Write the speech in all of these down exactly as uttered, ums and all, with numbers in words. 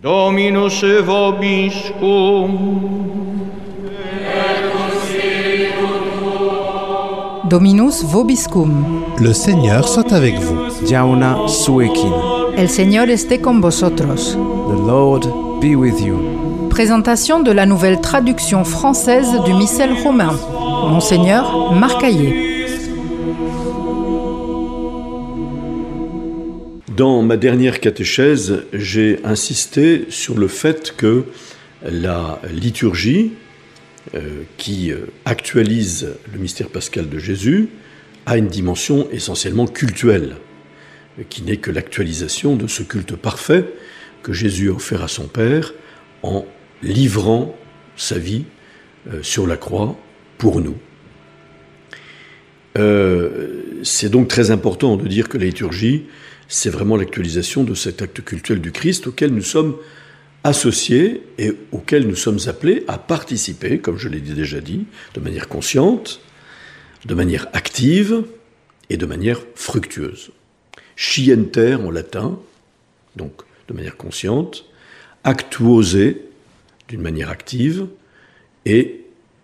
Dominus vobiscum. Dominus vobiscum. Le Seigneur soit avec vous. Jauna suekin. El Señor esté con vosotros. The Lord be with you. Présentation de la nouvelle traduction française du Missel romain. Monseigneur Marc Hayet. Dans ma dernière catéchèse, j'ai insisté sur le fait que la liturgie, euh, qui actualise le mystère pascal de Jésus, a une dimension essentiellement cultuelle, qui n'est que l'actualisation de ce culte parfait que Jésus a offert à son Père en livrant sa vie euh, sur la croix pour nous. Euh, c'est donc très important de dire que la liturgie, c'est vraiment l'actualisation de cet acte cultuel du Christ auquel nous sommes associés et auquel nous sommes appelés à participer, comme je l'ai déjà dit, de manière consciente, de manière active et de manière fructueuse. Scienter en latin, donc de manière consciente, actuose d'une manière active et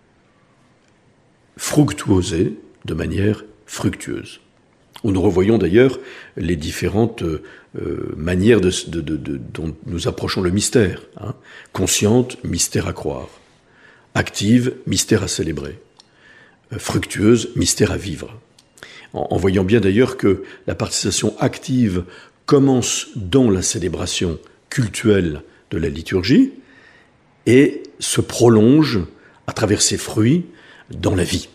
fructuose de manière fructueuse. Où nous revoyons d'ailleurs les différentes euh, manières de, de, de, de, dont nous approchons le mystère. Hein. Consciente, mystère à croire. Active, mystère à célébrer. Euh, fructueuse, mystère à vivre. En, en voyant bien d'ailleurs que la participation active commence dans la célébration cultuelle de la liturgie et se prolonge à travers ses fruits dans la vie.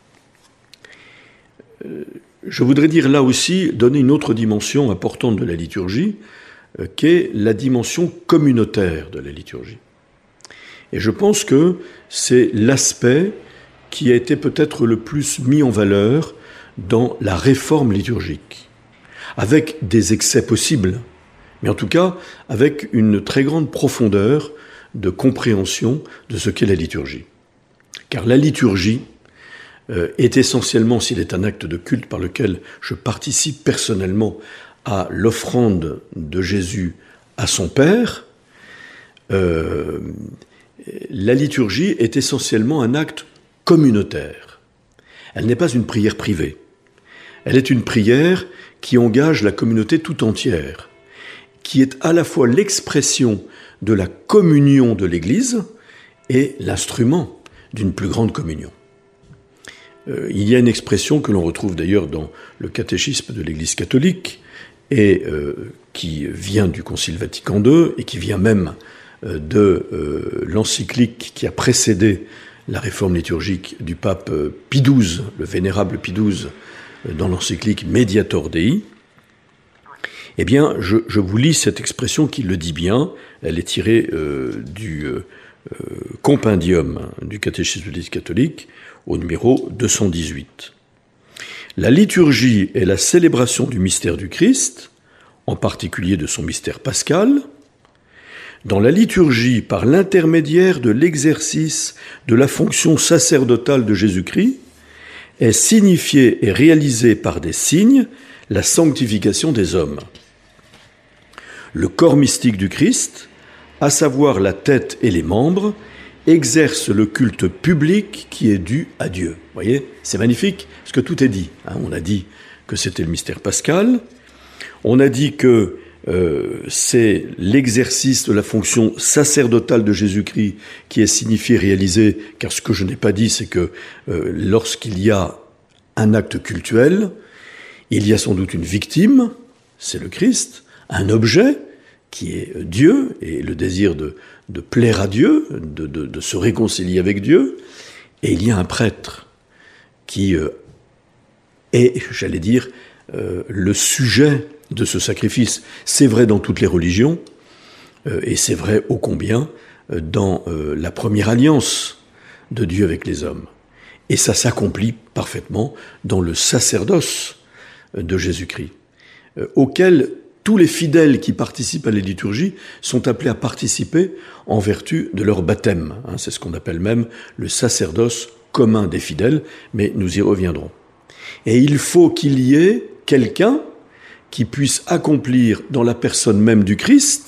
Euh, Je voudrais dire là aussi, donner une autre dimension importante de la liturgie, euh, qu'est la dimension communautaire de la liturgie. Et je pense que c'est l'aspect qui a été peut-être le plus mis en valeur dans la réforme liturgique, avec des excès possibles, mais en tout cas avec une très grande profondeur de compréhension de ce qu'est la liturgie. Car la liturgie Euh, est essentiellement, s'il est un acte de culte par lequel je participe personnellement à l'offrande de Jésus à son Père, euh, la liturgie est essentiellement un acte communautaire. Elle n'est pas une prière privée. Elle est une prière qui engage la communauté tout entière, qui est à la fois l'expression de la communion de l'Église et l'instrument d'une plus grande communion. Euh, il y a une expression que l'on retrouve d'ailleurs dans le catéchisme de l'Église catholique et euh, qui vient du Concile Vatican deux et qui vient même euh, de euh, l'encyclique qui a précédé la réforme liturgique du pape euh, Pie douze, le vénérable Pie douze, euh, dans l'encyclique Mediator Dei. Eh bien, je, je vous lis cette expression qui le dit bien. Elle est tirée euh, du euh, compendium du catéchisme de l'Église catholique, au numéro deux cent dix-huit. La liturgie est la célébration du mystère du Christ, en particulier de son mystère pascal. Dans la liturgie, par l'intermédiaire de l'exercice de la fonction sacerdotale de Jésus-Christ, est signifiée et réalisée par des signes la sanctification des hommes. Le corps mystique du Christ, à savoir la tête et les membres, exerce le culte public qui est dû à Dieu. Vous voyez, c'est magnifique, parce que tout est dit. Hein, on a dit que c'était le mystère pascal, on a dit que euh, c'est l'exercice de la fonction sacerdotale de Jésus-Christ qui est signifié, réalisé, car ce que je n'ai pas dit, c'est que euh, lorsqu'il y a un acte cultuel, il y a sans doute une victime, c'est le Christ, un objet, qui est Dieu, et le désir de, de plaire à Dieu, de, de, de se réconcilier avec Dieu, et il y a un prêtre qui euh, est, j'allais dire, euh, le sujet de ce sacrifice. C'est vrai dans toutes les religions, euh, et c'est vrai ô combien euh, dans euh, la première alliance de Dieu avec les hommes. Et ça s'accomplit parfaitement dans le sacerdoce de Jésus-Christ, euh, auquel tous les fidèles qui participent à la liturgie sont appelés à participer en vertu de leur baptême. Hein, c'est ce qu'on appelle même le sacerdoce commun des fidèles, mais nous y reviendrons. Et il faut qu'il y ait quelqu'un qui puisse accomplir dans la personne même du Christ,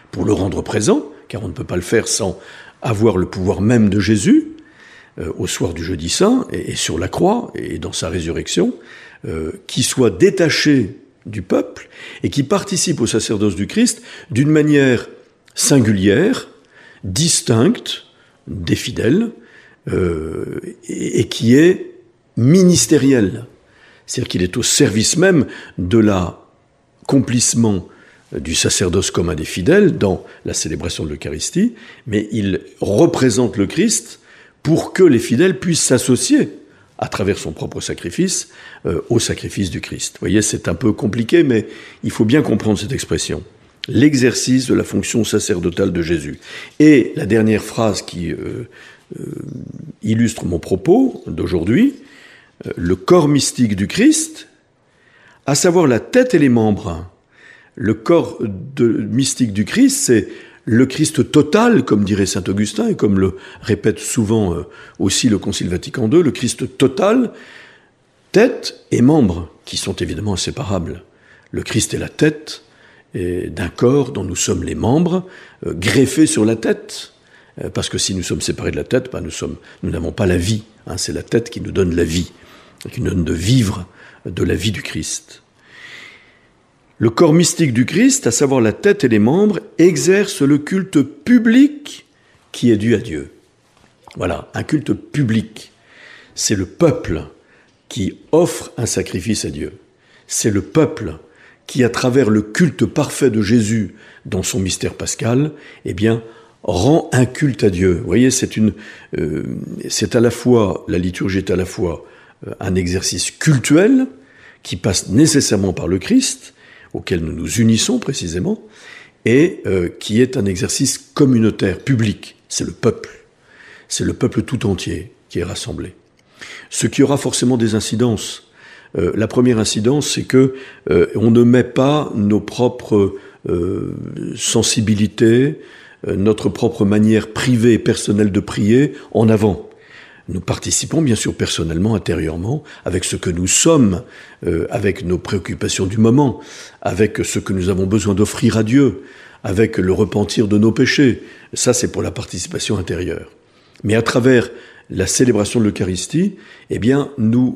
pour le rendre présent, car on ne peut pas le faire sans avoir le pouvoir même de Jésus, euh, au soir du jeudi saint, et, et sur la croix, et dans sa résurrection, euh, qui soit détaché du peuple, et qui participe au sacerdoce du Christ d'une manière singulière, distincte des fidèles, euh, et, et qui est ministérielle. C'est-à-dire qu'il est au service même de l'accomplissement du sacerdoce commun des fidèles dans la célébration de l'Eucharistie, mais il représente le Christ pour que les fidèles puissent s'associer à travers son propre sacrifice euh, au sacrifice du Christ. Vous voyez, c'est un peu compliqué, mais il faut bien comprendre cette expression. L'exercice de la fonction sacerdotale de Jésus. Et la dernière phrase qui euh, euh, illustre mon propos d'aujourd'hui, euh, le corps mystique du Christ, à savoir la tête et les membres. Le corps de, mystique du Christ, c'est le Christ total, comme dirait saint Augustin, et comme le répète souvent euh, aussi le Concile Vatican deux, le Christ total, tête et membres, qui sont évidemment inséparables. Le Christ est la tête d'un corps dont nous sommes les membres, euh, greffés sur la tête, euh, parce que si nous sommes séparés de la tête, ben nous sommes, nous n'avons pas la vie. Hein, c'est la tête qui nous donne la vie, qui nous donne de vivre de la vie du Christ. Le corps mystique du Christ, à savoir la tête et les membres, exerce le culte public qui est dû à Dieu. Voilà, un culte public. C'est le peuple qui offre un sacrifice à Dieu. C'est le peuple qui, à travers le culte parfait de Jésus dans son mystère pascal, eh bien, rend un culte à Dieu. Vous voyez, c'est une, euh, c'est à la fois, la liturgie est à la fois euh, un exercice cultuel qui passe nécessairement par le Christ, auquel nous nous unissons précisément, et euh, qui est un exercice communautaire, public. C'est le peuple. C'est le peuple tout entier qui est rassemblé. Ce qui aura forcément des incidences. Euh, la première incidence, c'est que euh, on ne met pas nos propres euh, sensibilités, euh, notre propre manière privée et personnelle de prier en avant. Nous participons bien sûr personnellement, intérieurement, avec ce que nous sommes, euh, avec nos préoccupations du moment, avec ce que nous avons besoin d'offrir à Dieu, avec le repentir de nos péchés. Ça, c'est pour la participation intérieure. Mais à travers la célébration de l'Eucharistie, eh bien, nous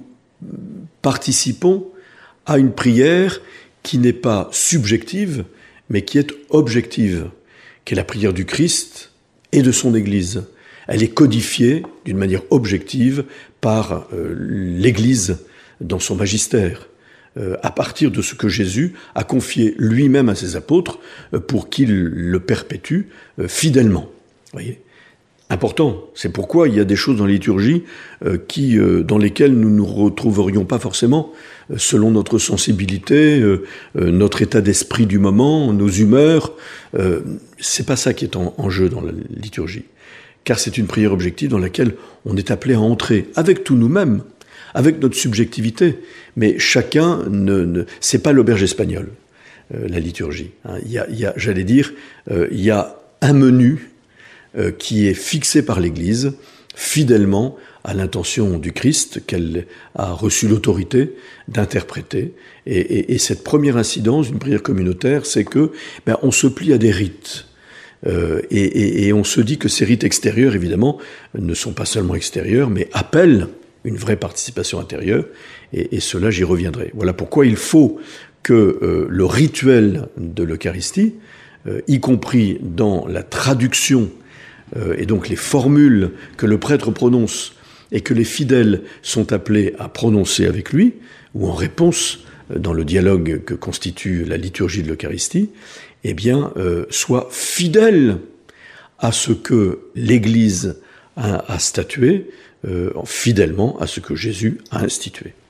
participons à une prière qui n'est pas subjective, mais qui est objective, qui est la prière du Christ et de son Église. Elle est codifiée d'une manière objective par euh, l'Église dans son magistère, euh, à partir de ce que Jésus a confié lui-même à ses apôtres euh, pour qu'ils le perpétuent euh, fidèlement. Voyez ? Important. C'est pourquoi il y a des choses dans la liturgie euh, qui, euh, dans lesquelles nous ne nous retrouverions pas forcément euh, selon notre sensibilité, euh, euh, notre état d'esprit du moment, nos humeurs. Euh, c'est pas ça qui est en, en jeu dans la liturgie. Car c'est une prière objective dans laquelle on est appelé à entrer avec tout nous-mêmes, avec notre subjectivité. Mais chacun ne... ne c'est pas l'auberge espagnole, euh, la liturgie. Hein. Il y a, il y a, j'allais dire, euh, il y a un menu euh, qui est fixé par l'Église, fidèlement à l'intention du Christ, qu'elle a reçu l'autorité d'interpréter. Et, et, et cette première incidence d'une prière communautaire, c'est que ben, on se plie à des rites. Euh, et, et, et on se dit que ces rites extérieurs, évidemment, ne sont pas seulement extérieurs, mais appellent une vraie participation intérieure, et, et cela, j'y reviendrai. Voilà pourquoi il faut que euh, le rituel de l'Eucharistie, euh, y compris dans la traduction, euh, et donc les formules que le prêtre prononce, et que les fidèles sont appelés à prononcer avec lui, ou en réponse euh, dans le dialogue que constitue la liturgie de l'Eucharistie, eh bien, euh, soit fidèle à ce que l'Église a, a statué, euh, fidèlement à ce que Jésus a institué.